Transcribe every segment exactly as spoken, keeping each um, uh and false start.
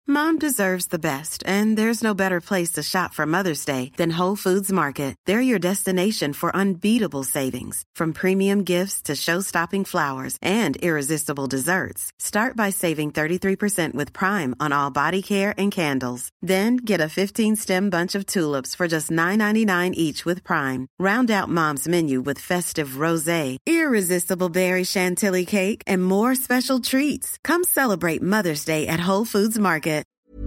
Mom deserves the best, and there's no better place to shop for Mother's Day than Whole Foods Market. They're your destination for unbeatable savings, from premium gifts to show-stopping flowers and irresistible desserts. Start by saving thirty-three percent with Prime on all body care and candles. Then get a fifteen-stem bunch of tulips for just nine ninety-nine each with Prime. Round out Mom's menu with festive rosé, irresistible berry chantilly cake, and more special treats. Come celebrate Mother's Day at Whole Foods Market.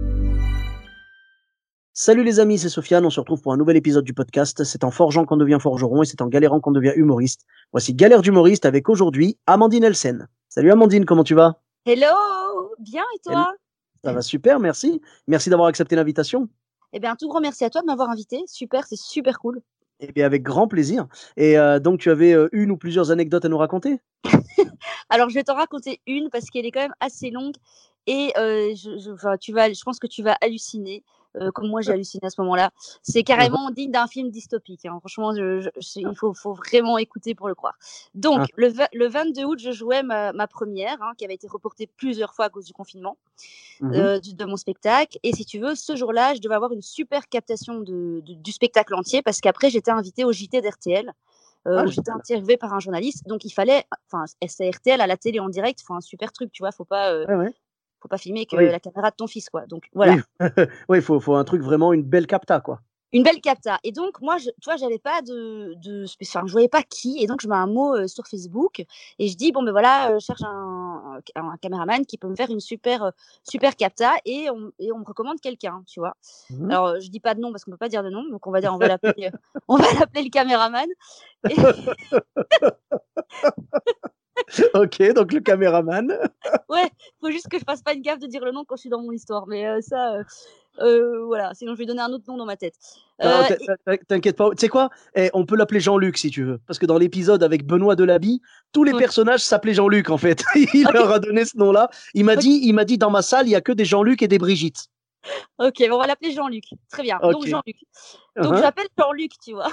Salut les amis, c'est Sofiane, on se retrouve pour un nouvel épisode du podcast. C'est en forgeant qu'on devient forgeron et c'est en galérant qu'on devient humoriste. Voici Galère d'humoriste avec aujourd'hui Amandine Elsen. Salut Amandine, comment tu vas? Hello, bien et toi? Ça va super, merci. Merci d'avoir accepté l'invitation. Eh bien, un tout grand merci à toi de m'avoir invité. Super, c'est super cool. Eh bien, avec grand plaisir. Et euh, donc, tu avais euh, une ou plusieurs anecdotes à nous raconter? Alors, je vais t'en raconter une parce qu'elle est quand même assez longue et euh, je, je, enfin, tu vas, je pense que tu vas halluciner. Euh, comme moi j'ai halluciné à ce moment-là. C'est carrément digne d'un film dystopique. Hein. Franchement, je, je, je, il faut, faut vraiment écouter pour le croire. Donc, ah. le, le vingt-deux août, je jouais ma, ma première, hein, qui avait été reportée plusieurs fois à cause du confinement, mm-hmm. euh, de, de mon spectacle. Et si tu veux, ce jour-là, je devais avoir une super captation de, de, du spectacle entier parce qu'après, j'étais invitée au J T d'R T L. Euh, ah, j'étais interviewée par un journaliste. Donc, il fallait, enfin, c'est R T L à la télé en direct, il faut un super truc, tu vois, faut pas... Euh, ouais, ouais. Faut pas filmer que oui. la caméra de ton fils, quoi. Donc voilà. Oui, il faut, faut un truc vraiment, une belle capta, quoi. Une belle capta. Et donc moi, je, tu vois, j'avais pas de, de, enfin, je voyais pas qui. Et donc je mets un mot euh, sur Facebook et je dis bon ben voilà, euh, je cherche un, un, un caméraman qui peut me faire une super, euh, super capta et on, et on me recommande quelqu'un, tu vois. Mmh. Alors euh, je dis pas de nom parce qu'on peut pas dire de nom, donc on va dire on va l'appeler, on va l'appeler le caméraman. Et... Ok, donc le caméraman. Ouais, faut juste que je fasse pas une gaffe de dire le nom quand je suis dans mon histoire, mais euh, ça, euh, euh, voilà, sinon je vais donner un autre nom dans ma tête. Euh, non, t'inquiète pas, tu sais quoi, eh, on peut l'appeler Jean-Luc si tu veux, parce que dans l'épisode avec Benoît Delaby, tous les ouais. personnages s'appelaient Jean-Luc en fait. Il okay. leur a donné ce nom-là. Il m'a okay. dit, il m'a dit dans ma salle, il y a que des Jean-Luc et des Brigitte. Ok, bon, on va l'appeler Jean-Luc. Très bien. Okay. Donc Jean-Luc. Donc uh-huh. j'appelle Jean-Luc, tu vois.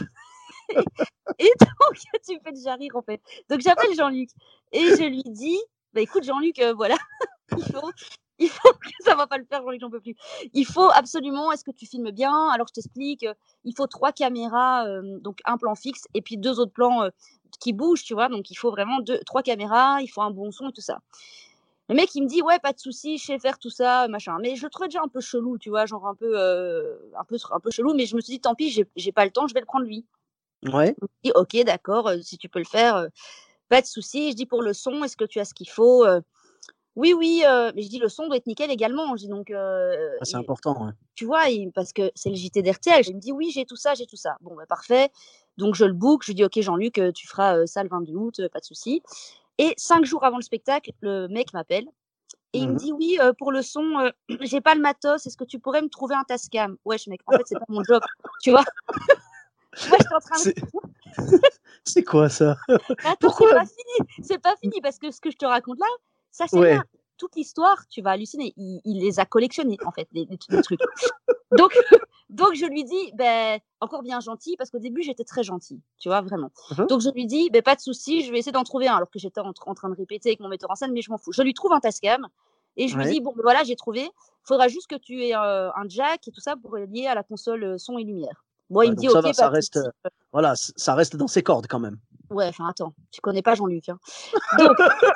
Et donc, tu me fais déjà rire en fait. Donc, j'appelle Jean-Luc et je lui dis bah écoute, Jean-Luc, euh, voilà, il faut, il faut que ça va pas le faire, Jean-Luc, j'en peux plus. Il faut absolument, est-ce que tu filmes bien? Alors, je t'explique, euh, il faut trois caméras, euh, donc un plan fixe et puis deux autres plans euh, qui bougent, tu vois. Donc, il faut vraiment deux, trois caméras, il faut un bon son et tout ça. Le mec, il me dit, ouais, pas de souci, je sais faire tout ça, machin. Mais je le trouvais déjà un peu chelou, tu vois, genre un peu, euh, un peu, un peu chelou. Mais je me suis dit, tant pis, j'ai, j'ai pas le temps, je vais le prendre lui. Ouais. Je dis, ok, d'accord, euh, si tu peux le faire, euh, pas de souci. Je dis pour le son, est-ce que tu as ce qu'il faut? euh, Oui, oui, euh, mais je dis le son doit être nickel également. Je dis donc. Euh, ah, c'est et, important, ouais. Tu vois, il, parce que c'est le J T d'R T L. Il me dit oui, j'ai tout ça, j'ai tout ça. Bon, bah, parfait. Donc je le book. Je lui dis ok, Jean-Luc, tu feras euh, ça le vingt-deux août, euh, pas de souci. Et cinq jours avant le spectacle, le mec m'appelle et mmh. il me dit oui, euh, pour le son, euh, j'ai pas le matos. Est-ce que tu pourrais me trouver un Tascam? Wesh, mec, en fait, c'est pas mon job, tu vois. Moi, j'étais en train de... C'est... c'est quoi ça? Attends, Pourquoi c'est pas fini. C'est pas fini parce que ce que je te raconte là, ça c'est ouais. là. Toute l'histoire, tu vas halluciner. Il, il les a collectionnés en fait, les, les, les trucs. donc, donc je lui dis, ben encore bien gentil parce qu'au début j'étais très gentille, tu vois vraiment. Uh-huh. Donc je lui dis, ben pas de souci, je vais essayer d'en trouver un alors que j'étais en, en train de répéter avec mon metteur en scène, mais je m'en fous. Je lui trouve un Tascam et je ouais. lui dis bon ben voilà j'ai trouvé. Faudra juste que tu aies euh, un jack et tout ça pour lier à la console son et lumière. Bon, ouais, il me dit, ça ok, va, ça reste, euh, voilà, ça reste dans ses cordes quand même. Ouais, enfin, attends, tu connais pas Jean-Luc. Hein. Donc.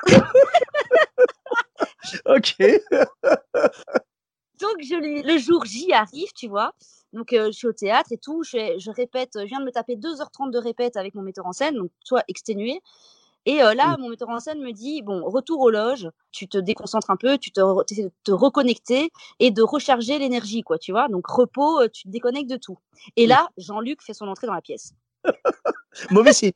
Ok. Donc, je lui, le jour J arrive, tu vois. Donc, euh, je suis au théâtre et tout. Je, je répète, je viens de me taper deux heures trente de répète avec mon metteur en scène, donc soit exténué. Et euh, là, mmh. mon metteur en scène me dit, bon, retour aux loges, tu te déconcentres un peu, tu te, re- tu te reconnecter et de recharger l'énergie, quoi, tu vois. Donc, repos, tu te déconnectes de tout. Et là, Jean-Luc fait son entrée dans la pièce. Mauvais signe.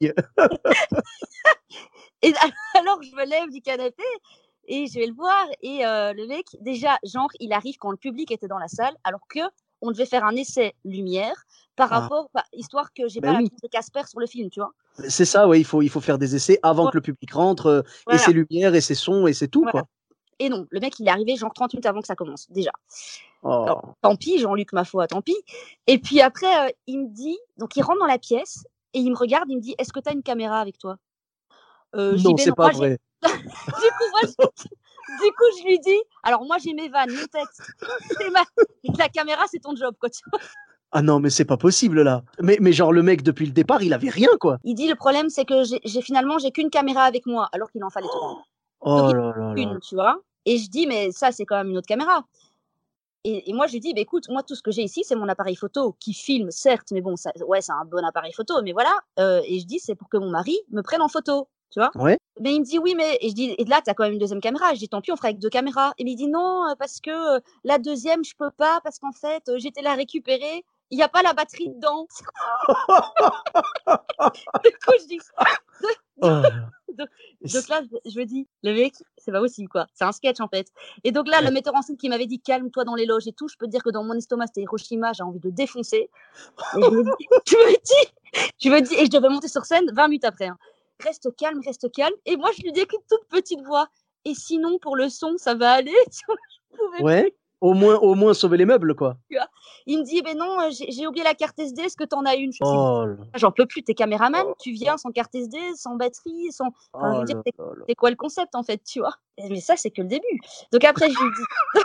Et alors, je me lève du canapé et je vais le voir. Et euh, le mec, déjà, genre, il arrive quand le public était dans la salle, alors que on devait faire un essai lumière par ah. rapport, par, histoire que j'ai ben pas oui. la tronche de Casper sur le film, tu vois. C'est ça, ouais, il faut, il faut faire des essais avant ouais. que le public rentre, euh, voilà. et ses lumières, et ses sons, et c'est tout, voilà. quoi. Et non, le mec, il est arrivé genre trente minutes avant que ça commence, déjà. Oh. Alors, tant pis, Jean-Luc, ma foi, tant pis. Et puis après, euh, il me dit, donc il rentre dans la pièce, et il me regarde, il me dit, est-ce que tu as une caméra avec toi? euh, Non, c'est non, pas moi, vrai. Du coup, moi, je... Du coup, je lui dis, alors moi j'ai mes vannes, mon texte, c'est ma... la caméra, c'est ton job, quoi, tu vois. Ah non, mais c'est pas possible là. Mais, mais genre le mec depuis le départ, il avait rien quoi. Il dit le problème c'est que j'ai, j'ai finalement j'ai qu'une caméra avec moi, alors qu'il en fallait trois. Oh Donc il là là en a là. une, tu vois. Et je dis mais ça c'est quand même une autre caméra. Et, et moi je lui dis bah, écoute, moi tout ce que j'ai ici c'est mon appareil photo qui filme certes, mais bon ça, ouais c'est un bon appareil photo, mais voilà. Euh, et je dis c'est pour que mon mari me prenne en photo, tu vois. Ouais. Mais il me dit oui mais et je dis et là t'as quand même une deuxième caméra. Je dis tant pis on fera avec deux caméras. Et il me dit non euh, parce que euh, la deuxième je peux pas parce qu'en fait euh, j'étais la récupérer. Il n'y a pas la batterie dedans. Du coup, je dis. Oh là là. donc, donc là, je, je me dis, le mec, c'est pas possible, quoi. C'est un sketch, en fait. Et donc là, le metteur en scène qui m'avait dit, calme-toi dans les loges et tout, je peux te dire que dans mon estomac, c'était Hiroshima, j'ai envie de le défoncer. Et je me dis, je me dis, je me dis, et je devais monter sur scène vingt minutes après. Hein. Reste calme, reste calme. Et moi, je lui dis avec une toute petite voix. Et sinon, pour le son, ça va aller. Tu vois, je pouvais Ouais. plus. Au moins, au moins sauver les meubles quoi. Il me dit, ben non, euh, j'ai, j'ai oublié la carte S D, est-ce que t'en as une? Je dis, Oh là. j'en peux plus, t'es caméraman, tu viens sans carte S D, sans batterie, sans. Enfin, je Oh veux dire, là c'est, là là. c'est quoi le concept en fait, tu vois? Mais ça, c'est que le début. Donc après, je lui dis.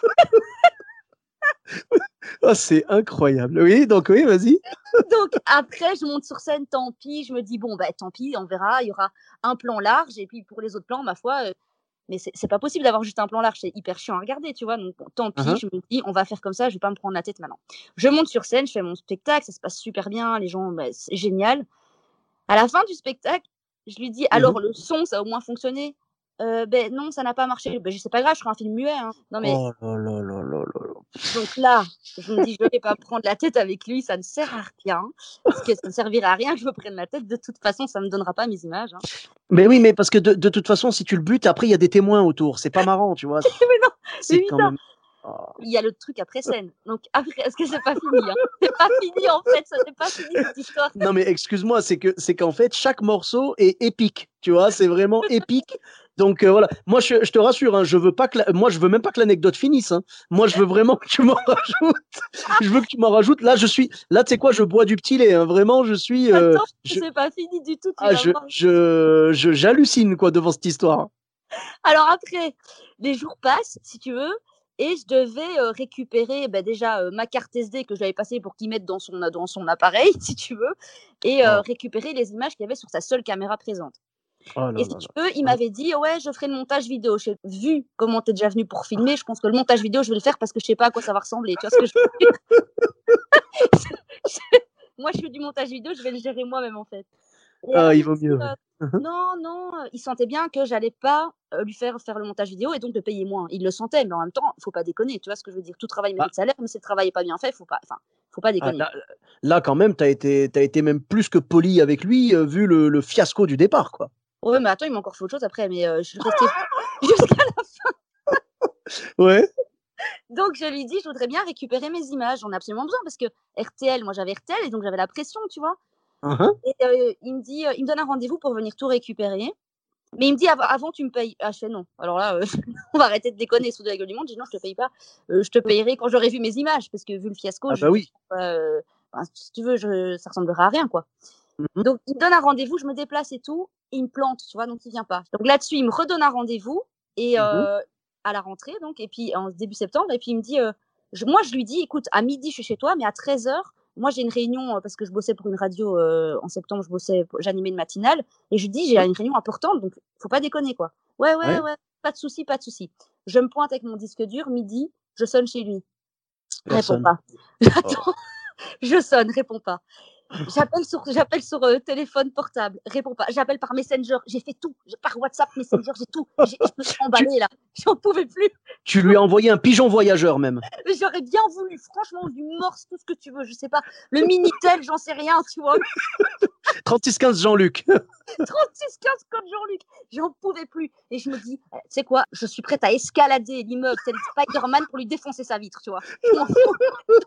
Oh, c'est incroyable. Oui, donc oui, vas-y. Donc après, je monte sur scène, tant pis. Je me dis, bon, bah tant pis, on verra. Il y aura un plan large. Et puis pour les autres plans, ma foi, euh, mais c'est, c'est pas possible d'avoir juste un plan large. C'est hyper chiant à regarder, tu vois. Donc bon, tant pis, Uh-huh. je me dis, on va faire comme ça. Je vais pas me prendre la tête maintenant. Je monte sur scène, je fais mon spectacle. Ça se passe super bien. Les gens, bah, c'est génial. À la fin du spectacle, je lui dis, alors Mhm. le son, ça a au moins fonctionné? Euh, ben non, ça n'a pas marché. Ben, je sais pas grave, je ferai un film muet. Hein. Non mais Oh là là là là là là. donc là, je me dis, je vais pas prendre la tête avec lui, ça ne sert à rien, parce que ça ne servira à rien que je me prenne la tête. De toute façon, ça me donnera pas mes images. Hein. Mais oui, mais parce que de, de toute façon, si tu le butes, après il y a des témoins autour. C'est pas marrant, tu vois. mais non, C'est mais quand putain, même. Oh. il y a le truc après scène. Donc après, est-ce que c'est pas fini? Hein c'est pas fini en fait, ça n'est pas fini cette histoire. Non mais excuse-moi, c'est que c'est qu'en fait chaque morceau est épique, tu vois, c'est vraiment épique. Donc euh, voilà, moi je, je te rassure, hein, je veux pas que la- moi je veux même pas que l'anecdote finisse. Hein. Moi je veux vraiment que tu m'en rajoutes. Je veux que tu m'en rajoutes. Là je suis, là tu sais quoi, je bois du petit lait. Hein. Vraiment je suis, euh, Attends, je, c'est pas fini du tout, tu ah vas je, voir. je, je, j'hallucine quoi devant cette histoire. Alors après, les jours passent, si tu veux, et je devais euh, récupérer bah, déjà euh, ma carte S D que j'avais passée pour qu'il mette dans son, dans son appareil, si tu veux, et euh, Oh, récupérer les images qu'il y avait sur sa seule caméra présente. oh Et là si là tu là. veux, il Hein. m'avait dit, ouais, je ferai le montage vidéo. J'ai vu comment tu es déjà venu pour filmer, je pense que le montage vidéo, je vais le faire parce que je sais pas à quoi ça va ressembler. Tu vois ce que je veux dire? Moi, je fais du montage vidéo, je vais le gérer moi-même en fait. Et alors, Ah, il il vaut me dit, mieux. Ouais. euh, Mhm. non, non, euh, il sentait bien que j'allais pas euh, lui faire faire le montage vidéo et donc le payer moins. Il le sentait, mais en même temps, faut pas déconner. Tu vois ce que je veux dire? Tout travail Ah, mérite salaire, mais si le travail est pas bien fait, faut pas, enfin, faut pas ah, déconner. là, là, quand même, t'as été, t'as été même plus que poli avec lui euh, vu le, le fiasco du départ quoi. Ouais, mais attends, il m'a encore fait autre chose après, mais euh, je suis restée jusqu'à la Ouais. Donc je lui dis, je voudrais bien récupérer mes images. J'en ai absolument besoin parce que R T L, moi j'avais R T L et donc j'avais la pression, tu vois. Uh-huh. Et euh, il me dit, euh, il me donne un rendez-vous pour venir tout récupérer. Mais il me dit, avant, avant tu me payes. Ah, je fais non. Alors là, euh, on va arrêter de déconner sous de la gueule du monde. Je dis non, je te paye pas. Euh, je te payerai quand j'aurai vu mes images parce que vu le fiasco, Ah je bah veux oui. pas, euh, enfin, si tu veux, je, ça ressemblera à rien, quoi. Mhm. Donc il me donne un rendez-vous, je me déplace et tout. Et il me plante, tu vois, donc il vient pas. Donc là-dessus, il me redonne un rendez-vous et Mhm. euh, à la rentrée, donc, et puis en début septembre, et puis il me dit, euh, je, moi je lui dis, écoute, à midi je suis chez toi, mais à treize heures, moi j'ai une réunion euh, parce que je bossais pour une radio euh, en septembre, je bossais, j'animais une matinale, et je lui dis, j'ai Mhm. une réunion importante, donc faut pas déconner quoi. Ouais, ouais, Ouais. ouais, pas de souci, pas de souci. Je me pointe avec mon disque dur, midi, je sonne chez lui, réponds Personne. pas. Oh. J'attends, je sonne, réponds pas. J'appelle sur, j'appelle sur euh, téléphone portable, réponds pas. J'appelle par Messenger, j'ai fait tout. J'ai- Par WhatsApp, Messenger, j'ai tout. J'ai- Je me suis Tu, emballée là, j'en pouvais plus. tu lui as envoyé un pigeon voyageur même. Mais j'aurais bien voulu, franchement, du morse, tout ce que tu veux, je sais pas. Le Minitel, j'en sais rien, tu vois. trente-six quinze Jean-Luc. trente-six quinze code Jean-Luc, j'en pouvais plus. Et je me dis, tu sais quoi, je suis prête à escalader l'immeuble tel Spider-Man pour lui défoncer sa vitre, tu vois. Je m'en fous.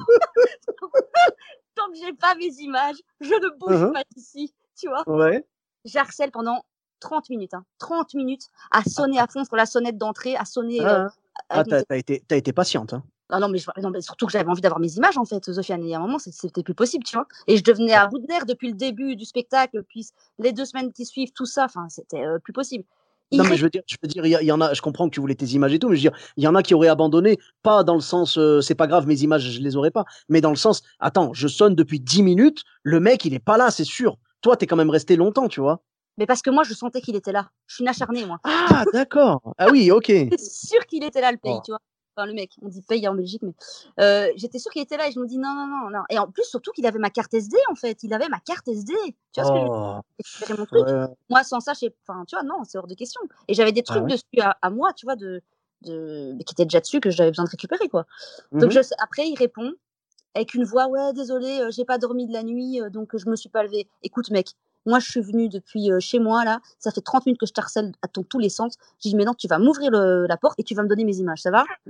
Tant que j'ai pas mes images, je ne bouge Uh-huh. pas d'ici, tu vois. Ouais. J'harcèle pendant trente minutes, hein, trente minutes à sonner à fond sur la sonnette d'entrée, à sonner euh, Ah, ah avec mon t'as, téléphone. t'as été, t'as été patiente. Hein. Ah non mais, je, non, mais surtout que j'avais envie d'avoir mes images en fait, Sofiane. Et à un moment, c'était plus possible, tu vois. Et je devenais à bout de nerfs depuis le début du spectacle, puis les deux semaines qui suivent, tout ça, enfin, c'était euh, plus possible. Il Non, mais ré- je veux dire, je veux dire, il y, a- il y en a. Je comprends que tu voulais tes images et tout, mais je veux dire, il y en a qui auraient abandonné, pas dans le sens, euh, c'est pas grave, mes images, je les aurais pas, mais dans le sens, attends, je sonne depuis dix minutes, le mec, il est pas là, c'est sûr. Toi, t'es quand même resté longtemps, tu vois. Mais parce que moi, je sentais qu'il était là. Je suis une acharnée, moi. Ah, d'accord. Ah oui, ok. J'étais sûre qu'il était là, le pays, Oh. tu vois. Enfin, le mec, on dit paye en Belgique, mais euh, j'étais sûre qu'il était là et je me dis non, non, non, non. Et en plus, surtout qu'il avait ma carte S D, en fait. Il avait ma carte S D. Tu vois ce que je veux dire? Oh. J'ai récupéré mon truc. Ouais, ouais. Moi, sans ça, je sais- enfin, tu vois, non, c'est hors de question. Et j'avais des Ah trucs ouais. dessus à, à moi, tu vois, de, de, qui étaient déjà dessus, que j'avais besoin de récupérer, quoi. Donc, Mhm. je, après, il répond avec une voix, ouais, désolé, euh, j'ai pas dormi de la nuit, euh, donc euh, je me suis pas levée. Écoute, mec, moi, je suis venue depuis euh, chez moi, là. Ça fait trente minutes que je te harcèle à ton, tous les sens. J'ai dit, mais non, tu vas m'ouvrir le- la porte et tu vas me donner mes images, ça va? Là,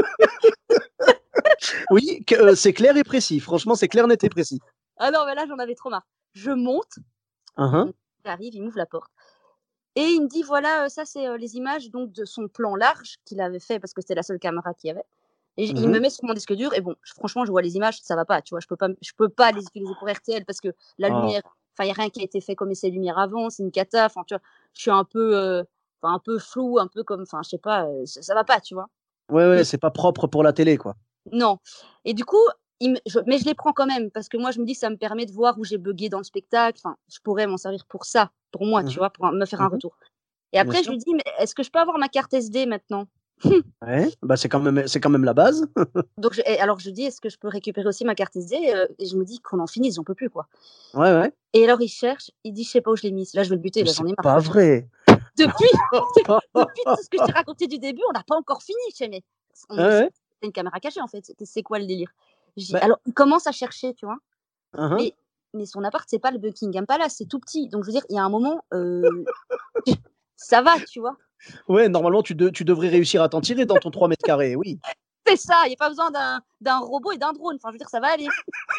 Oui, que- euh, c'est clair et précis. Franchement, c'est clair, net et précis. ah non, mais là, j'en avais trop marre. Je monte, Uhum. donc, il arrive, il m'ouvre la porte. Et il me dit, voilà, euh, ça, c'est euh, les images donc, de son plan large qu'il avait fait parce que c'était la seule caméra qu'il y avait. Et j- il me Mhm. met sur mon disque dur et bon, je- franchement, je vois les images, ça va pas, tu vois, je peux pas, je peux pas les utiliser pour R T L parce que la Oh. lumière, enfin, il y a rien qui a été fait comme essai lumière avant, c'est une cata, enfin, tu vois, je suis un peu, euh, enfin, un peu flou, un peu comme, enfin, je sais pas, euh, ça, ça va pas, tu vois. Ouais, ouais, Et c'est pas propre pour la télé, quoi. non. Et du coup, il me- je- mais je les prends quand même parce que moi, je me dis, ça me permet de voir où j'ai bugué dans le spectacle. Enfin, je pourrais m'en servir pour ça, pour moi, tu Mhm. vois, pour me faire un Mhm. retour. Et Bien après, je sûr. lui dis, mais est-ce que je peux avoir ma carte S D maintenant? Ouais, bah c'est quand même, c'est quand même la base. Donc, je, et alors, je lui dis, est-ce que je peux récupérer aussi ma carte S D? Euh, Et je me dis qu'on en finisse, j'en peux plus, quoi. Ouais, ouais. Et alors, il cherche, il dit, je sais pas où je l'ai mise. Là, je vais le buter, Mais là, c'est j'en ai marre, pas quoi. vrai. Depuis, depuis tout ce que je t'ai raconté du début, on n'a pas encore fini. Je fais, mais on- Ouais, ouais. c'est une caméra cachée, en fait. C'est c'est quoi le délire? Je dis, Bah, alors, il commence à chercher, tu vois. uhum. Mais, mais son appart, c'est pas le Buckingham Palace, c'est tout petit. Donc, je veux dire, il y a un moment, euh, ça va, tu vois. Ouais, normalement, tu, de- tu devrais réussir à t'en tirer dans ton trois mètres carrés, oui. C'est ça, il n'y a pas besoin d'un d'un robot et d'un drone. Enfin, je veux dire, ça va aller.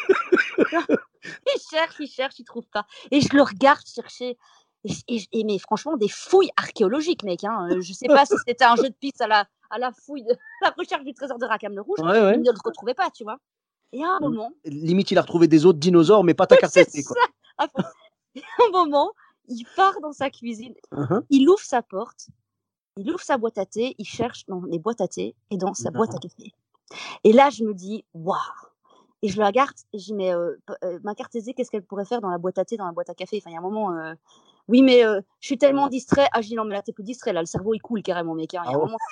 Il cherche, il cherche, il trouve pas. Et je le regarde chercher. Et, et- et- mais franchement, des fouilles archéologiques, mec. Hein. Euh, Je sais pas si c'était un jeu de piste à la, à la fouille, de, la recherche du trésor de Rackham le Rouge, Ouais, mais ouais. il ne le retrouvait pas, tu vois. Et à un Mm. moment, Limite, il a retrouvé des autres dinosaures, mais pas ta carte c'est S D, quoi. ça. À fond. Et à un moment, il part dans sa cuisine, Uhum. il ouvre sa porte, il ouvre sa boîte à thé, il cherche dans les boîtes à thé et dans sa boîte à Non. café. Et là, je me dis, waouh! Et je le regarde, et je dis, mais euh, p- euh, ma carte S D, qu'est-ce qu'elle pourrait faire dans la boîte à thé, dans la boîte à café? Enfin, il y a un moment, euh, oui, mais euh, je suis tellement distrait. Ah, je dis, non, mais là, t'es plus distrait, là, le cerveau, il coule carrément, mec. hein. Il y Ah a un ouais. moment,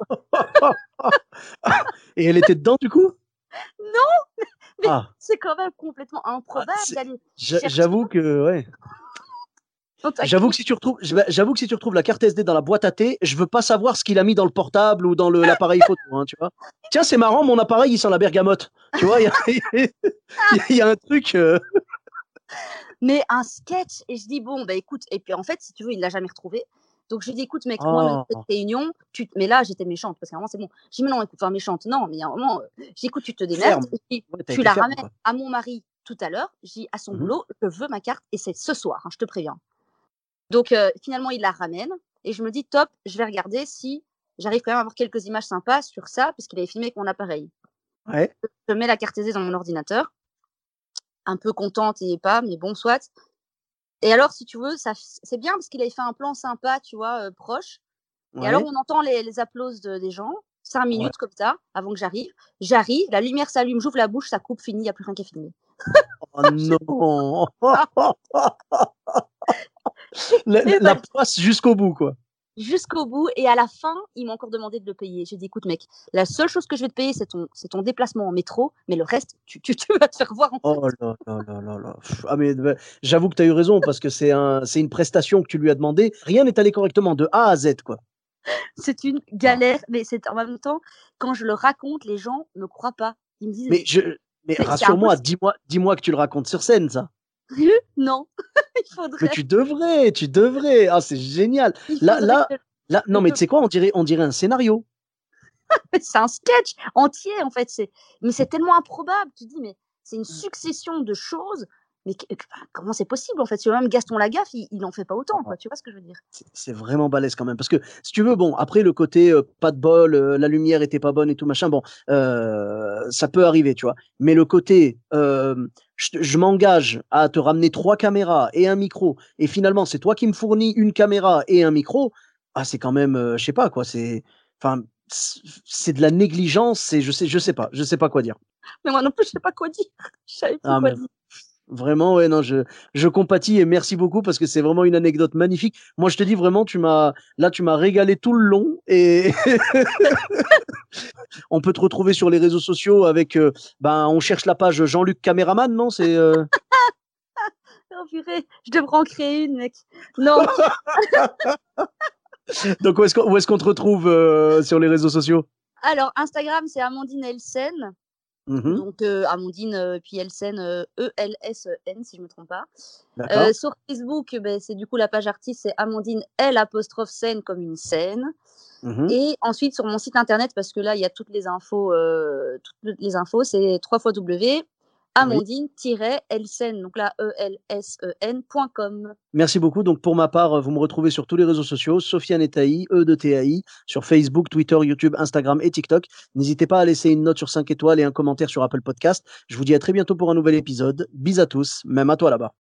Et elle était dedans, du coup? non, mais Ah, c'est quand même complètement ah, improbable c'est- d'aller j'a- chercher j'avoue que, ouais. dans ta J'avoue que cuisine. si tu retrouves, j'avoue que si tu retrouves la carte S D dans la boîte à thé, je veux pas savoir ce qu'il a mis dans le portable ou dans le- l'appareil photo, hein, tu vois. Tiens, c'est marrant, mon appareil, il sent la bergamote. Tu vois, il y a, il y a- il y a un truc. euh, Mais un sketch, et je dis, bon, bah écoute, et puis en fait, si tu veux, il l'a jamais retrouvé. Donc je lui dis, écoute, mec, moi, maintenant, cette Oh, réunion, tu... mais là, j'étais méchante, parce qu'à un moment, c'est bon. Je dis, mais non, écoute, enfin, méchante, non, mais il y a un moment, euh, je dis, écoute, tu te démerdes, ferme. et puis, Ouais, t'as tu été la ferme, ramènes quoi. à mon mari tout à l'heure, je dis, à son Mhm. boulot, je veux ma carte, et c'est ce soir, hein, je te préviens. Donc euh, finalement, il la ramène, et je me dis, top, je vais regarder si j'arrive quand même à avoir quelques images sympas sur ça, puisqu'il avait filmé avec mon appareil. Ouais. Je mets la carte S D dans mon ordinateur, un peu contente et pas, mais bon, soit. Et alors, si tu veux, ça, c'est bien parce qu'il avait fait un plan sympa, tu vois, euh, proche. Et alors, Ouais. on entend les, les applauses de- des gens, cinq Ouais. minutes comme ça, avant que j'arrive. J'arrive, la lumière s'allume, j'ouvre la bouche, ça coupe, fini, il n'y a plus rien qu'à filmer. Oh non. La, la- Et la bah, poisse jusqu'au bout, quoi. jusqu'au bout. Et à la fin, il m'a encore demandé de le payer. J'ai dit, écoute, mec, la seule chose que je vais te payer, c'est ton, c'est ton déplacement en métro, mais le reste, tu, tu, tu vas te faire voir en fait. Oh là là là là là. Pff, Ah mais bah, j'avoue que tu as eu raison parce que c'est un, c'est une prestation que tu lui as demandé. Rien n'est allé correctement de A à Z, quoi. C'est une Ah. galère, mais c'est en même temps, quand je le raconte, les gens ne croient pas. Ils me disent, Mais je, mais c'est c'est rassure-moi, impossible. dis-moi, dis-moi que tu le racontes sur scène, ça. Non, il Mais faudrait, tu devrais, tu devrais. Ah, c'est génial. il Là, faudrait là, que là, non, on mais peut tu sais quoi, on dirait, on dirait un scénario. c'est un sketch entier en fait. C'est, mais c'est tellement improbable. Tu te dis, mais c'est une succession de choses. Mais que- que- enfin, comment c'est possible en fait? Si même Gaston Lagaffe, il, il en fait pas autant, quoi. Tu vois ce que je veux dire? C'est c'est vraiment balèze quand même. Parce que, si tu veux, bon, après le côté euh, pas de bol, euh, la lumière était pas bonne et tout machin, bon, euh, ça peut arriver, tu vois. Mais le côté, euh, je, te- je m'engage à te ramener trois caméras et un micro, et finalement, c'est toi qui me fournis une caméra et un micro, ah, c'est quand même, heu, je sais pas quoi, c'est enfin, c c'est de la négligence, c'est je sais je sais pas je sais pas quoi dire. Mais moi non plus, je sais pas quoi dire. Je savais plus Ah quoi mais dire. vraiment, ouais, non, je je compatis et merci beaucoup parce que c'est vraiment une anecdote magnifique. Moi, je te dis vraiment, tu m'as là, tu m'as régalé tout le long et on peut te retrouver sur les réseaux sociaux avec, heu, ben, on cherche la page Jean-Luc Caméraman, non? C'est, heu Oh purée, je devrais en créer une, mec. Non. donc où est-ce qu'on où est-ce qu'on te retrouve, heu, sur les réseaux sociaux? Alors Instagram, c'est Amandine Elsen. Mmh mh. Donc heu, Amandine, heu, puis Elsen, heu, E L S E N si je me trompe pas. Heu, D'accord. sur Facebook, beh, c'est du coup la page artiste, c'est Amandine L apostrophe scène comme une scène. Mmh mh. Et ensuite sur mon site internet, parce que là, il y a toutes les infos, heu, toutes les infos, c'est w w w point Oui. amandine tiret elsen, donc là E L S E N point com. Merci beaucoup. Donc pour ma part, vous me retrouvez sur tous les réseaux sociaux, Sofiane et Taï, E de T A I, sur Facebook, Twitter, YouTube, Instagram et TikTok. N'hésitez pas à laisser une note sur cinq étoiles et un commentaire sur Apple Podcast. Je vous dis à très bientôt pour un nouvel épisode. Bis à tous, même à toi là-bas.